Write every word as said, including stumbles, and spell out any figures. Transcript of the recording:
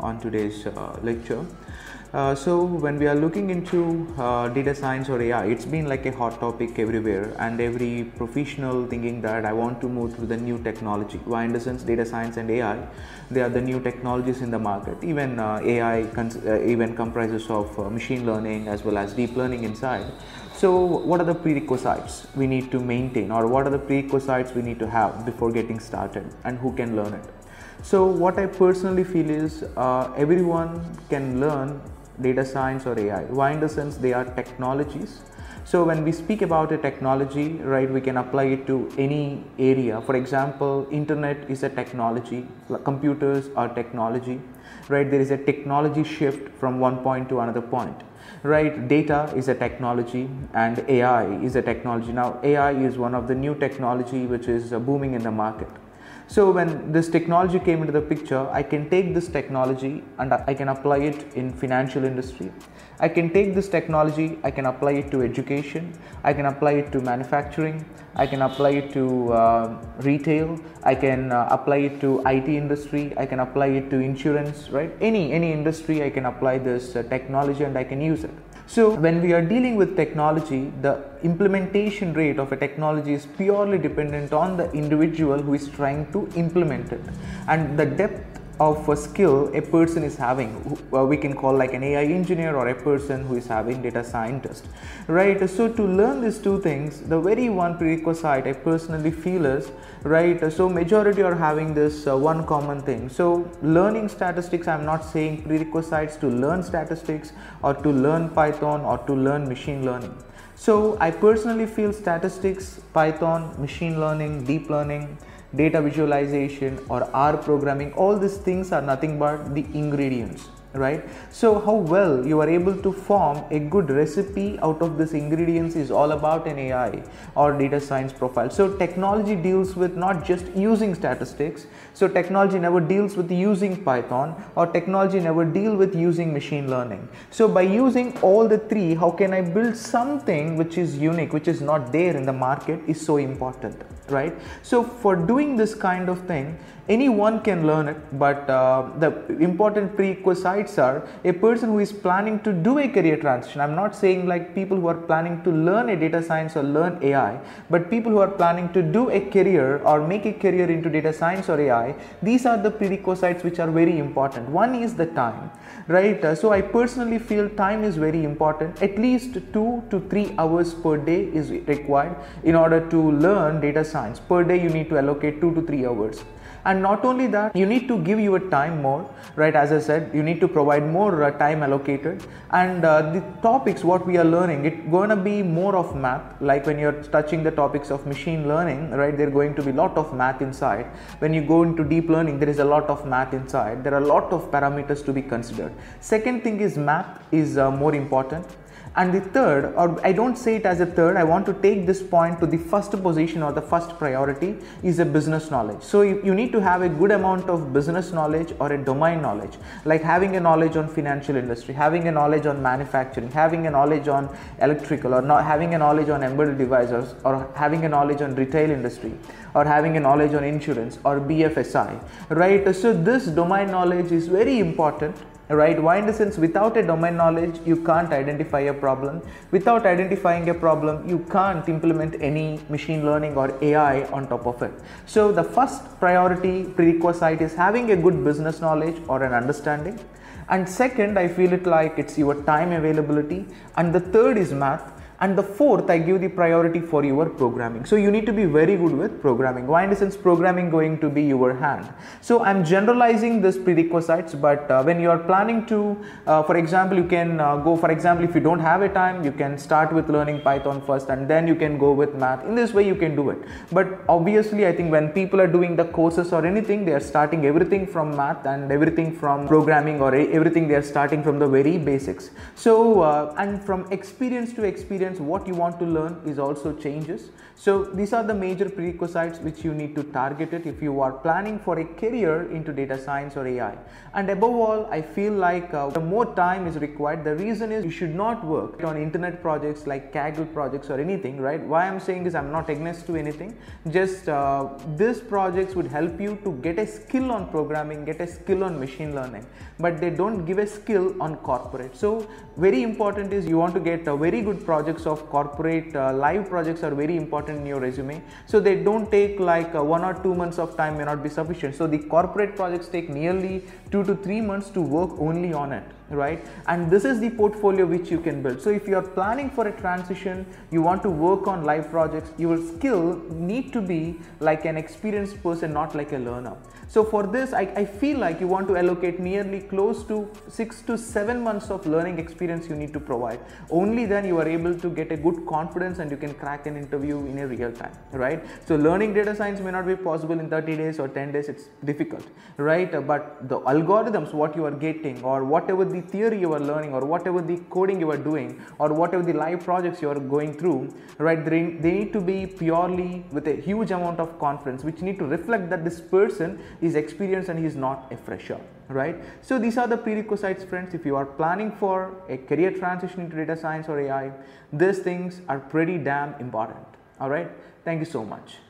on today's uh, lecture. Uh, so when we are looking into uh, data science or A I, it's been like a hot topic everywhere, and every professional thinking that I want to move to the new technology. Why? In the sense, data science and A I, they are the new technologies in the market. Even uh, A I cons- uh, even comprises of uh, machine learning as well as deep learning inside. So what are the prerequisites we need to maintain, or what are the prerequisites we need to have before getting started, and who can learn it? So what I personally feel is uh, everyone can learn data science or A I. Why? In the sense, they are technologies. So when we speak about a technology, right, we can apply it to any area. For example, internet is a technology, computers are technology, right? There is a technology shift from one point to another point, right? Data is a technology and A I is a technology. Now A I is one of the new technology which is uh, booming in the market. So when this technology came into the picture, I can take this technology and I can apply it in financial industry. I can take this technology, I can apply it to education, I can apply it to manufacturing, I can apply it to uh, retail, I can uh, apply it to I T industry, I can apply it to insurance, right? Any, any industry I can apply this uh, technology and I can use it. So when we are dealing with technology, the implementation rate of a technology is purely dependent on the individual who is trying to implement it, and the depth of a skill a person is having, who, uh, we can call like an A I engineer or a person who is having data scientist, right? So to learn these two things, the very one prerequisite I personally feel is, right, so majority are having this uh, one common thing. So learning statistics, I'm not saying prerequisites to learn statistics or to learn Python or to learn machine learning. So I personally feel statistics, Python, machine learning, deep learning, data visualization or R programming, all these things are nothing but the ingredients, right? So how well you are able to form a good recipe out of these ingredients is all about an A I or data science profile. So technology deals with not just using statistics. So technology never deals with using Python, or technology never deal with using machine learning. So by using all the three, how can I build something which is unique, which is not there in the market, is so important, right? So for doing this kind of thing, anyone can learn it, but uh, the important prerequisites are a person who is planning to do a career transition. I'm not saying like people who are planning to learn a data science or learn A I, but people who are planning to do a career or make a career into data science or A I. These are the prerequisites which are very important. One is the time, right? Uh, so I personally feel time is very important. At least two to three hours per day is required in order to learn data science. Per day you need to allocate two to three hours. And not only that, you need to give your time more, right? As I said, you need to provide more uh, time allocated, and uh, the topics what we are learning, it's going to be more of math. Like when you're touching the topics of machine learning, right, there's going to be a lot of math inside. When you go into deep learning, there is a lot of math inside. There are a lot of parameters to be considered. Second thing is math is uh, more important. And the third, or I don't say it as a third, I want to take this point to the first position or the first priority, is a business knowledge. So you, you need to have a good amount of business knowledge or a domain knowledge, like having a knowledge on financial industry, having a knowledge on manufacturing, having a knowledge on electrical, or not having a knowledge on embedded devices, or having a knowledge on retail industry, or having a knowledge on insurance or B F S I, right? So this domain knowledge is very important. Right? Why? In the sense, without a domain knowledge, you can't identify a problem. Without identifying a problem, you can't implement any machine learning or A I on top of it. So the first priority prerequisite is having a good business knowledge or an understanding. And second, I feel it like it's your time availability. And the third is math. And the fourth, I give the priority for your programming. So you need to be very good with programming. Why? In the sense, programming going to be your hand. So I'm generalizing this prerequisites, but uh, when you are planning to, uh, for example, you can uh, go, for example, if you don't have a time, you can start with learning Python first, and then you can go with math. In this way, you can do it. But obviously, I think when people are doing the courses or anything, they are starting everything from math and everything from programming, or everything they are starting from the very basics. So, uh, and from experience to experience, experience, what you want to learn is also changes. So these are the major prerequisites which you need to target it if you are planning for a career into data science or A I. And above all, I feel like uh, the more time is required. The reason is you should not work on internet projects like Kaggle projects or anything, right? Why I'm saying is I'm not against to anything. Just uh, these projects would help you to get a skill on programming, get a skill on machine learning, but they don't give a skill on corporate. So very important is you want to get a very good projects of corporate uh, live projects are very important in your resume. So they don't take like uh, one or two months of time may not be sufficient. So the corporate projects take nearly two to three months to work only on it, right? And this is the portfolio which you can build. So if you are planning for a transition, you want to work on live projects, your skill need to be like an experienced person, not like a learner. So for this, I, I feel like you want to allocate nearly close to six to seven months of learning experience you need to provide. Only then you are able to get a good confidence and you can crack an interview in a real time, right? So learning data science may not be possible in thirty days or ten days, it's difficult, right? But the algorithms, what you are getting, or whatever the theory you are learning, or whatever the coding you are doing, or whatever the live projects you are going through, right? They, they need to be purely with a huge amount of confidence, which need to reflect that this person is experienced and he is not a fresher, right? So these are the prerequisites, friends. If you are planning for a career transition into data science or A I, these things are pretty damn important. All right. Thank you so much.